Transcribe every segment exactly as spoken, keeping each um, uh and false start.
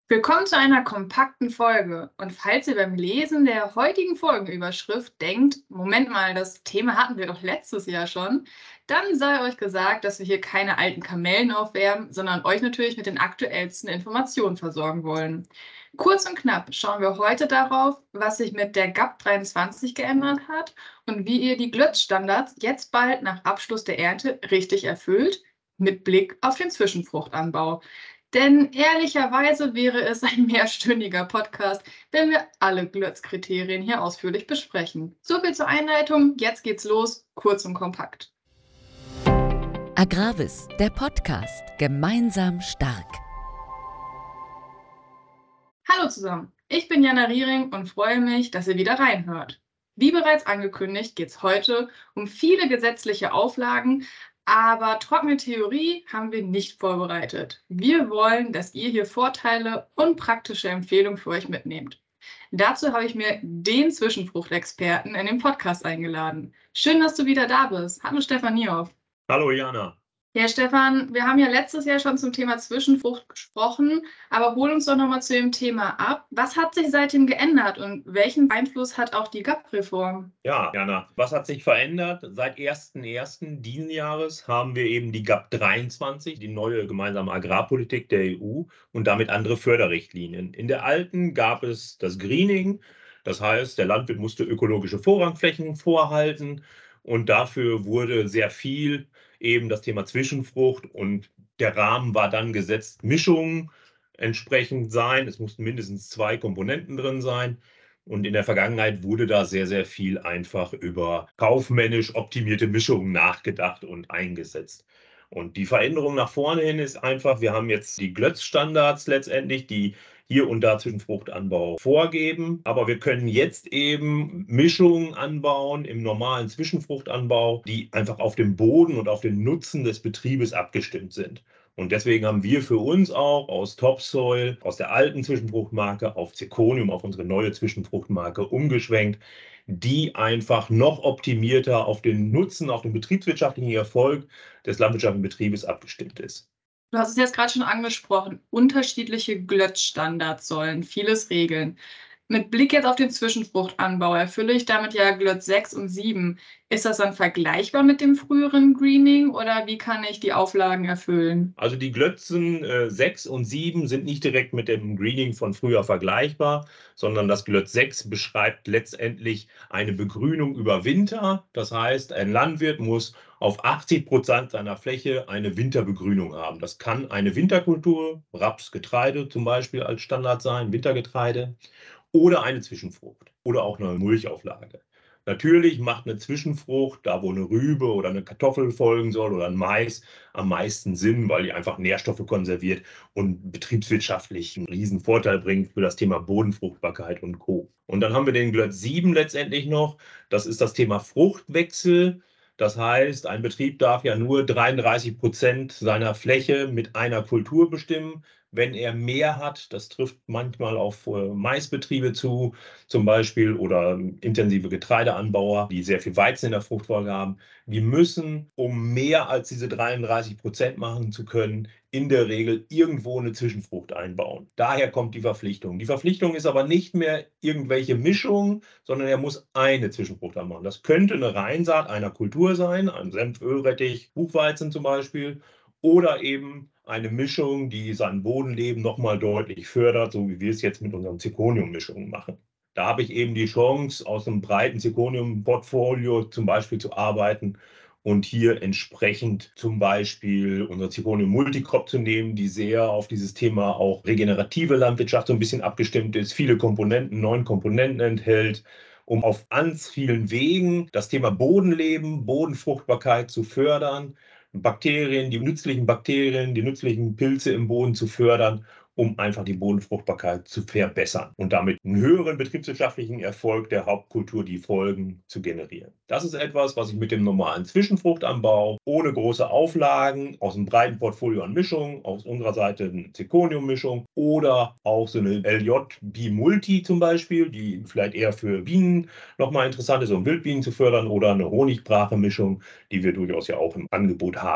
Willkommen zu einer kompakten Folge. Und falls ihr beim Lesen der heutigen Folgenüberschrift denkt, Moment mal, das Thema hatten wir doch letztes Jahr schon, dann sei euch gesagt, dass wir hier keine alten Kamellen aufwärmen, sondern euch natürlich mit den aktuellsten Informationen versorgen wollen. Kurz und knapp schauen wir heute darauf, was sich mit der G A P dreiundzwanzig geändert hat und wie ihr die Glötz-Standards jetzt bald nach Abschluss der Ernte richtig erfüllt, mit Blick auf den Zwischenfruchtanbau. Denn ehrlicherweise wäre es ein mehrstündiger Podcast, wenn wir alle Glötz-Kriterien hier ausführlich besprechen. So viel zur Einleitung, jetzt geht's los, kurz und kompakt. Agravis, der Podcast, gemeinsam stark. Hallo zusammen, ich bin Jana Riering und freue mich, dass ihr wieder reinhört. Wie bereits angekündigt, geht's heute um viele gesetzliche Auflagen, aber trockene Theorie haben wir nicht vorbereitet. Wir wollen, dass ihr hier Vorteile und praktische Empfehlungen für euch mitnehmt. Dazu habe ich mir den Zwischenfruchtexperten in den Podcast eingeladen. Schön, dass du wieder da bist. Hallo Stefan Niehoff. Hallo Jana. Ja, Stefan, wir haben ja letztes Jahr schon zum Thema Zwischenfrucht gesprochen, aber hol uns doch nochmal zu dem Thema ab. Was hat sich seitdem geändert und welchen Einfluss hat auch die G A P-Reform? Ja, Jana, was hat sich verändert? Seit ersten ersten diesen Jahres haben wir eben die G A P dreiundzwanzig, die neue gemeinsame Agrarpolitik der E U und damit andere Förderrichtlinien. In der alten gab es das Greening, das heißt, der Landwirt musste ökologische Vorrangflächen vorhalten und dafür wurde sehr viel eben das Thema Zwischenfrucht und der Rahmen war dann gesetzt, Mischungen entsprechend sein. Es mussten mindestens zwei Komponenten drin sein. Und in der Vergangenheit wurde da sehr, sehr viel einfach über kaufmännisch optimierte Mischungen nachgedacht und eingesetzt. Und die Veränderung nach vorne hin ist einfach, wir haben jetzt die Glötz-Standards letztendlich, die hier und da Zwischenfruchtanbau vorgeben. Aber wir können jetzt eben Mischungen anbauen im normalen Zwischenfruchtanbau, die einfach auf dem Boden und auf den Nutzen des Betriebes abgestimmt sind. Und deswegen haben wir für uns auch aus Topsoil, aus der alten Zwischenfruchtmarke auf Zirconium, auf unsere neue Zwischenfruchtmarke umgeschwenkt, die einfach noch optimierter auf den Nutzen, auf den betriebswirtschaftlichen Erfolg des landwirtschaftlichen Betriebes abgestimmt ist. Du hast es jetzt gerade schon angesprochen, unterschiedliche Glötz-Standards sollen vieles regeln. Mit Blick jetzt auf den Zwischenfruchtanbau erfülle ich damit ja Glötz sechs und sieben. Ist das dann vergleichbar mit dem früheren Greening oder wie kann ich die Auflagen erfüllen? Also die Glötzen äh, sechs und sieben sind nicht direkt mit dem Greening von früher vergleichbar, sondern das Glötz sechs beschreibt letztendlich eine Begrünung über Winter. Das heißt, ein Landwirt muss auf achtzig Prozent seiner Fläche eine Winterbegrünung haben. Das kann eine Winterkultur, Raps, Getreide zum Beispiel als Standard sein, Wintergetreide, oder eine Zwischenfrucht oder auch eine Mulchauflage. Natürlich macht eine Zwischenfrucht, da wo eine Rübe oder eine Kartoffel folgen soll oder ein Mais, am meisten Sinn, weil die einfach Nährstoffe konserviert und betriebswirtschaftlich einen riesen Vorteil bringt für das Thema Bodenfruchtbarkeit und Co. Und dann haben wir den Glötz sieben letztendlich noch. Das ist das Thema Fruchtwechsel. Das heißt, ein Betrieb darf ja nur dreiunddreißig Prozent seiner Fläche mit einer Kultur bestimmen. Wenn er mehr hat, das trifft manchmal auf Maisbetriebe zu, zum Beispiel, oder intensive Getreideanbauer, die sehr viel Weizen in der Fruchtfolge haben, die müssen, um mehr als diese dreiunddreißig Prozent machen zu können, in der Regel irgendwo eine Zwischenfrucht einbauen. Daher kommt die Verpflichtung. Die Verpflichtung ist aber nicht mehr irgendwelche Mischungen, sondern er muss eine Zwischenfrucht anbauen. Das könnte eine Reinsaat einer Kultur sein, ein Senf, Ölrettich, Buchweizen zum Beispiel, oder eben eine Mischung, die sein Bodenleben nochmal deutlich fördert, so wie wir es jetzt mit unseren Zirconium-Mischungen machen. Da habe ich eben die Chance, aus einem breiten Zirconium-Portfolio zum Beispiel zu arbeiten und hier entsprechend zum Beispiel unsere Zirconium Multicrop zu nehmen, die sehr auf dieses Thema auch regenerative Landwirtschaft so ein bisschen abgestimmt ist, viele Komponenten, neun Komponenten enthält, um auf ganz vielen Wegen das Thema Bodenleben, Bodenfruchtbarkeit zu fördern, Bakterien, die nützlichen Bakterien, die nützlichen Pilze im Boden zu fördern, um einfach die Bodenfruchtbarkeit zu verbessern und damit einen höheren betriebswirtschaftlichen Erfolg der Hauptkultur, die Folgen, zu generieren. Das ist etwas, was ich mit dem normalen Zwischenfruchtanbau ohne große Auflagen aus einem breiten Portfolio an Mischungen, aus unserer Seite eine Zirconium-Mischung oder auch so eine L J B-Multi zum Beispiel, die vielleicht eher für Bienen nochmal interessant ist, um Wildbienen zu fördern, oder eine Honigbrache-Mischung, die wir durchaus ja auch im Angebot haben.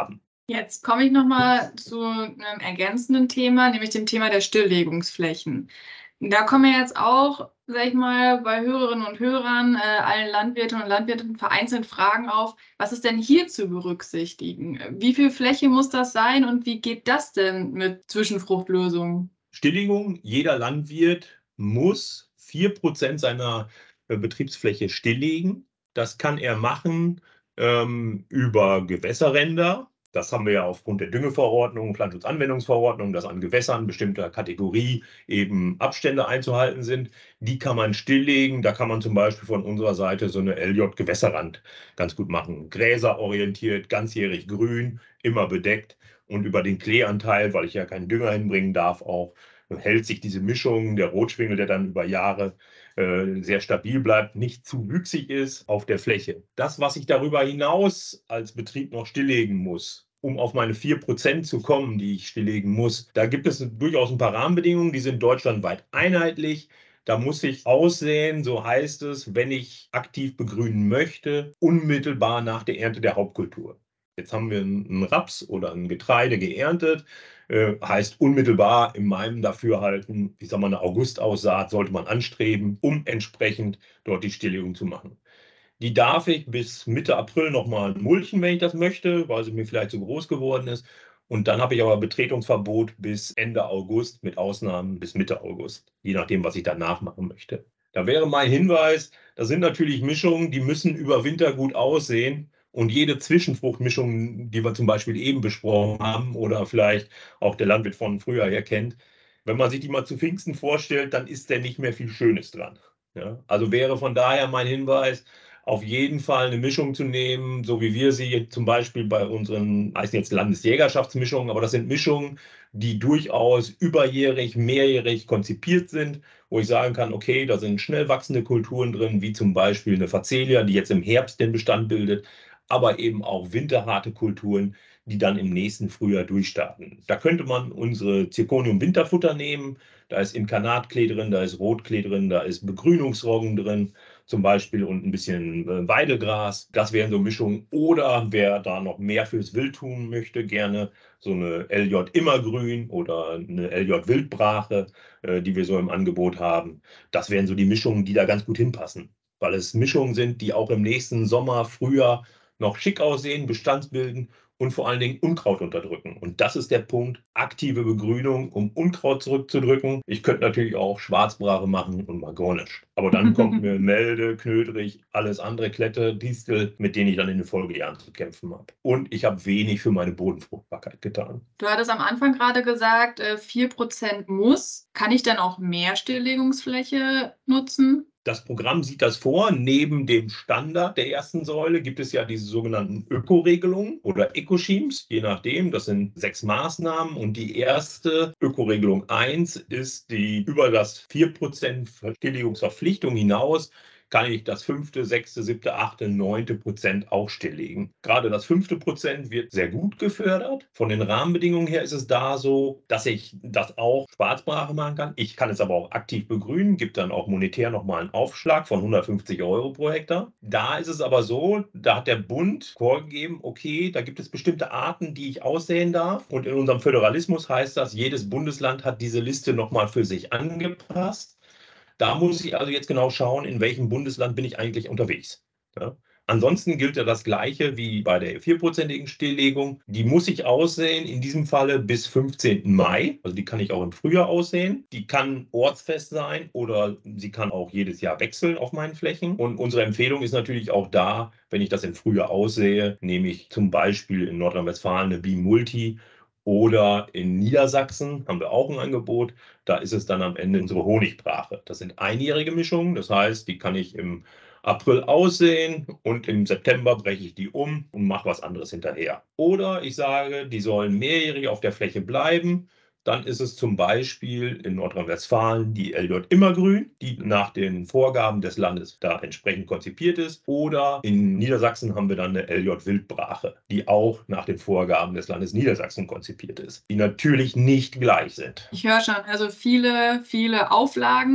Jetzt komme ich nochmal zu einem ergänzenden Thema, nämlich dem Thema der Stilllegungsflächen. Da kommen ja jetzt auch, sag ich mal, bei Hörerinnen und Hörern, äh, allen Landwirten und Landwirtinnen vereinzelt Fragen auf, was ist denn hier zu berücksichtigen? Wie viel Fläche muss das sein und wie geht das denn mit Zwischenfruchtlösungen? Stilllegung, jeder Landwirt muss vier Prozent seiner äh, Betriebsfläche stilllegen. Das kann er machen ähm, über Gewässerränder. Das haben wir ja aufgrund der Düngeverordnung, Pflanzenschutzanwendungsverordnung, dass an Gewässern bestimmter Kategorie eben Abstände einzuhalten sind. Die kann man stilllegen. Da kann man zum Beispiel von unserer Seite so eine L J-Gewässerrand ganz gut machen. Gräserorientiert, ganzjährig grün, immer bedeckt. Und über den Kleeanteil, weil ich ja keinen Dünger hinbringen darf, auch hält sich diese Mischung, der Rotschwingel, der dann über Jahre äh, sehr stabil bleibt, nicht zu wüchsig ist auf der Fläche. Das, was ich darüber hinaus als Betrieb noch stilllegen muss, um auf meine vier Prozent zu kommen, die ich stilllegen muss, da gibt es durchaus ein paar Rahmenbedingungen, die sind deutschlandweit einheitlich. Da muss ich aussehen, so heißt es, wenn ich aktiv begrünen möchte, unmittelbar nach der Ernte der Hauptkultur. Jetzt haben wir einen Raps oder ein Getreide geerntet, äh, heißt unmittelbar in meinem Dafürhalten, ich sage mal, eine Augustaussaat sollte man anstreben, um entsprechend dort die Stilllegung zu machen. Die darf ich bis Mitte April nochmal mulchen, wenn ich das möchte, weil sie mir vielleicht zu groß geworden ist. Und dann habe ich aber Betretungsverbot bis Ende August, mit Ausnahmen bis Mitte August, je nachdem, was ich danach machen möchte. Da wäre mein Hinweis, das sind natürlich Mischungen, die müssen über Winter gut aussehen. Und jede Zwischenfruchtmischung, die wir zum Beispiel eben besprochen haben oder vielleicht auch der Landwirt von früher her kennt, wenn man sich die mal zu Pfingsten vorstellt, dann ist da nicht mehr viel Schönes dran. Ja? Also wäre von daher mein Hinweis, auf jeden Fall eine Mischung zu nehmen, so wie wir sie zum Beispiel bei unseren, heißen jetzt Landesjägerschaftsmischungen, aber das sind Mischungen, die durchaus überjährig, mehrjährig konzipiert sind, wo ich sagen kann, okay, da sind schnell wachsende Kulturen drin, wie zum Beispiel eine Facelia, die jetzt im Herbst den Bestand bildet, aber eben auch winterharte Kulturen, die dann im nächsten Frühjahr durchstarten. Da könnte man unsere Zirconium-Winterfutter nehmen. Da ist Inkarnatklee drin, da ist Rotklee drin, da ist Begrünungsroggen drin zum Beispiel und ein bisschen Weidegras. Das wären so Mischungen. Oder wer da noch mehr fürs Wild tun möchte, gerne so eine L J Immergrün oder eine L J Wildbrache, die wir so im Angebot haben. Das wären so die Mischungen, die da ganz gut hinpassen, weil es Mischungen sind, die auch im nächsten Sommer, Frühjahr noch schick aussehen, Bestandsbilden und vor allen Dingen Unkraut unterdrücken. Und das ist der Punkt, aktive Begrünung, um Unkraut zurückzudrücken. Ich könnte natürlich auch Schwarzbrache machen und Magornisch. Aber dann kommt mir Melde, Knödrich, alles andere, Klette, Distel, mit denen ich dann in den Folgejahren zu kämpfen habe. Und ich habe wenig für meine Bodenfruchtbarkeit getan. Du hattest am Anfang gerade gesagt, vier Prozent muss. Kann ich dann auch mehr Stilllegungsfläche nutzen? Das Programm sieht das vor. Neben dem Standard der ersten Säule gibt es ja diese sogenannten Ökoregelungen oder Ecoschemes, je nachdem. Das sind sechs Maßnahmen. Und die erste Ökoregelung eins ist die über das vier Prozent Stilllegungsverpflichtung hinaus kann ich das fünfte, sechste, siebte, achte, neunte Prozent auch stilllegen. Gerade das fünfte Prozent wird sehr gut gefördert. Von den Rahmenbedingungen her ist es da so, dass ich das auch Schwarzbrache machen kann. Ich kann es aber auch aktiv begrünen, gibt dann auch monetär nochmal einen Aufschlag von hundertfünfzig Euro pro Hektar. Da ist es aber so, da hat der Bund vorgegeben, okay, da gibt es bestimmte Arten, die ich aussäen darf. Und in unserem Föderalismus heißt das, jedes Bundesland hat diese Liste nochmal für sich angepasst. Da muss ich also jetzt genau schauen, in welchem Bundesland bin ich eigentlich unterwegs. Ja. Ansonsten gilt ja das Gleiche wie bei der vierprozentigen Stilllegung. Die muss ich aussehen, in diesem Falle bis fünfzehnten Mai. Also die kann ich auch im Frühjahr aussehen. Die kann ortsfest sein oder sie kann auch jedes Jahr wechseln auf meinen Flächen. Und unsere Empfehlung ist natürlich auch da, wenn ich das im Frühjahr aussehe, nehme ich zum Beispiel in Nordrhein-Westfalen eine Bi-Multi. Oder in Niedersachsen haben wir auch ein Angebot. Da ist es dann am Ende unsere Honigbrache. Das sind einjährige Mischungen. Das heißt, die kann ich im April aussehen und im September breche ich die um und mache was anderes hinterher. Oder ich sage, die sollen mehrjährig auf der Fläche bleiben. Dann ist es zum Beispiel in Nordrhein-Westfalen die L J Immergrün, die nach den Vorgaben des Landes da entsprechend konzipiert ist. Oder in Niedersachsen haben wir dann eine L J Wildbrache, die auch nach den Vorgaben des Landes Niedersachsen konzipiert ist, die natürlich nicht gleich sind. Ich höre schon, also viele, viele Auflagen.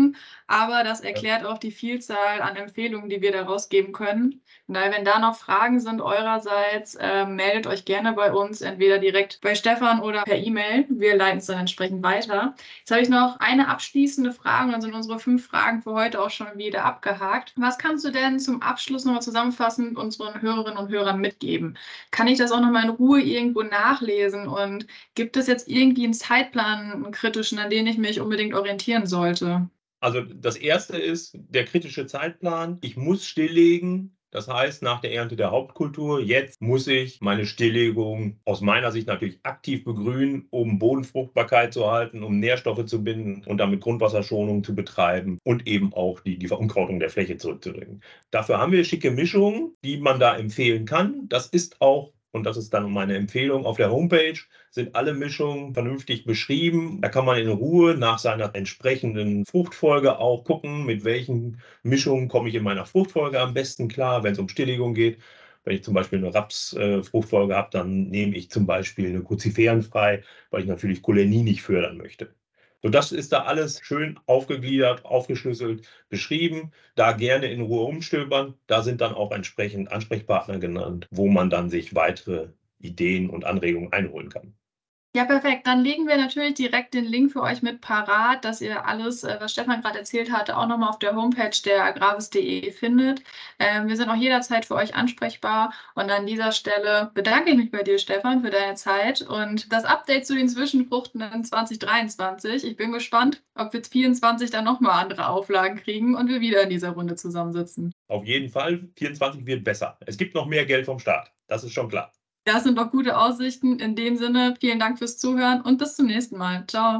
aber das erklärt auch die Vielzahl an Empfehlungen, die wir da rausgeben können. Und daher, wenn da noch Fragen sind eurerseits, äh, meldet euch gerne bei uns, entweder direkt bei Stefan oder per E-Mail. Wir leiten es dann entsprechend weiter. Jetzt habe ich noch eine abschließende Frage, und dann sind unsere fünf Fragen für heute auch schon wieder abgehakt. Was kannst du denn zum Abschluss nochmal zusammenfassend unseren Hörerinnen und Hörern mitgeben? Kann ich das auch nochmal in Ruhe irgendwo nachlesen? Und gibt es jetzt irgendwie einen Zeitplan, einen kritischen, an den ich mich unbedingt orientieren sollte? Also das erste ist der kritische Zeitplan. Ich muss stilllegen. Das heißt, nach der Ernte der Hauptkultur, jetzt muss ich meine Stilllegung aus meiner Sicht natürlich aktiv begrünen, um Bodenfruchtbarkeit zu erhalten, um Nährstoffe zu binden und damit Grundwasserschonung zu betreiben und eben auch die, die Verunkrautung der Fläche zurückzudrängen. Dafür haben wir schicke Mischungen, die man da empfehlen kann. Das ist auch, und das ist dann meine Empfehlung, auf der Homepage sind alle Mischungen vernünftig beschrieben. Da kann man in Ruhe nach seiner entsprechenden Fruchtfolge auch gucken, mit welchen Mischungen komme ich in meiner Fruchtfolge am besten klar, wenn es um Stilllegung geht. Wenn ich zum Beispiel eine Raps-Fruchtfolge habe, dann nehme ich zum Beispiel eine Cruciferen frei, weil ich natürlich Coligny nicht fördern möchte. So, das ist da alles schön aufgegliedert, aufgeschlüsselt, beschrieben. Da gerne in Ruhe umstöbern. Da sind dann auch entsprechend Ansprechpartner genannt, wo man dann sich weitere Ideen und Anregungen einholen kann. Ja, perfekt. Dann legen wir natürlich direkt den Link für euch mit parat, dass ihr alles, was Stefan gerade erzählt hatte, auch nochmal auf der Homepage der agravis punkt de findet. Ähm, wir sind auch jederzeit für euch ansprechbar. Und an dieser Stelle bedanke ich mich bei dir, Stefan, für deine Zeit und das Update zu den Zwischenfruchten in zwanzig dreiundzwanzig. Ich bin gespannt, ob wir vierundzwanzig dann nochmal andere Auflagen kriegen und wir wieder in dieser Runde zusammensitzen. Auf jeden Fall, vierundzwanzig wird besser. Es gibt noch mehr Geld vom Staat. Das ist schon klar. Das sind doch gute Aussichten. In dem Sinne, vielen Dank fürs Zuhören und bis zum nächsten Mal. Ciao.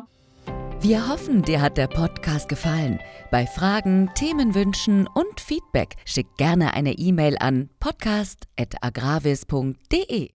Wir hoffen, dir hat der Podcast gefallen. Bei Fragen, Themenwünschen und Feedback schick gerne eine E-Mail an podcast at agravis punkt de.